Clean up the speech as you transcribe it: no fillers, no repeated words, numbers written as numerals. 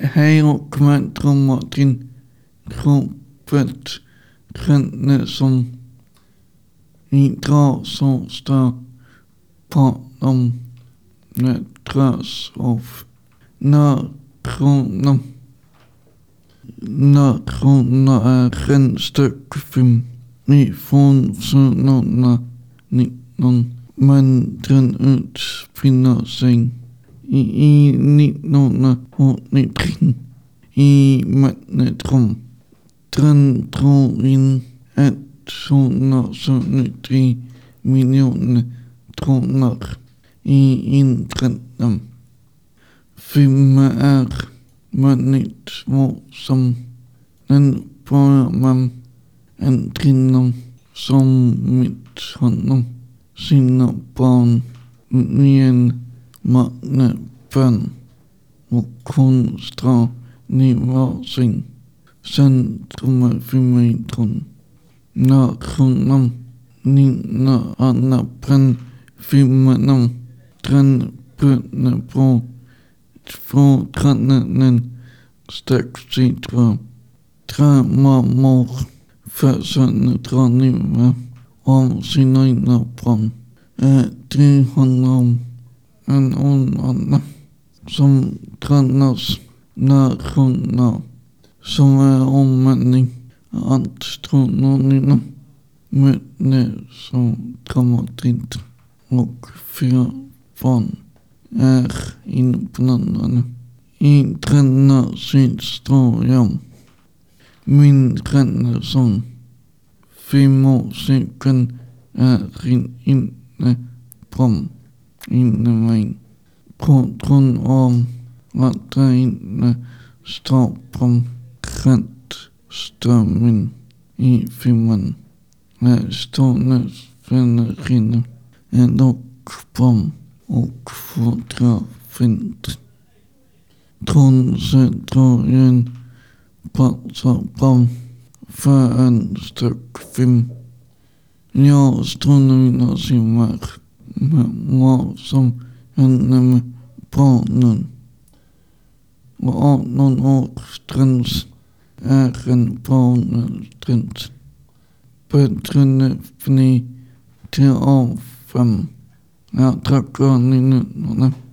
Heilkvadrum din kroppet känner som drar så starkt på dem när dras av nationer är en styckfilm ifrån sönerna 19 men den utspinner sig i 1983 i magnetrum. Den drog in 173 miljoner kronor i inträden. Filmen är väldigt våldsam. Den börjar med en kvinna som misshandlar sina barn i en magnetband och konstrar ner sin centrum filmen. Nationen nina alla filmerna den börjar på två tränaren stacksidor. Tre mammor försöker dra ner av sina egna barn. Det handlar om en annan som tränas nationer som är omvändning astronomerna mötte så dramatiskt och 4 barn är inblandade i denna historia. Min generation filmmusiken är inne på mig på grund av att jag inte står på rätt strömning i filmen. Stående är dock bra och fotografint. Tonsättningen passar bra för en styckfilm. Jag astronomerna simmar med vad som händer med barnen. Och 18 års gräns är en barngräns. Bättre ni till A5. Jag tackar ni nu.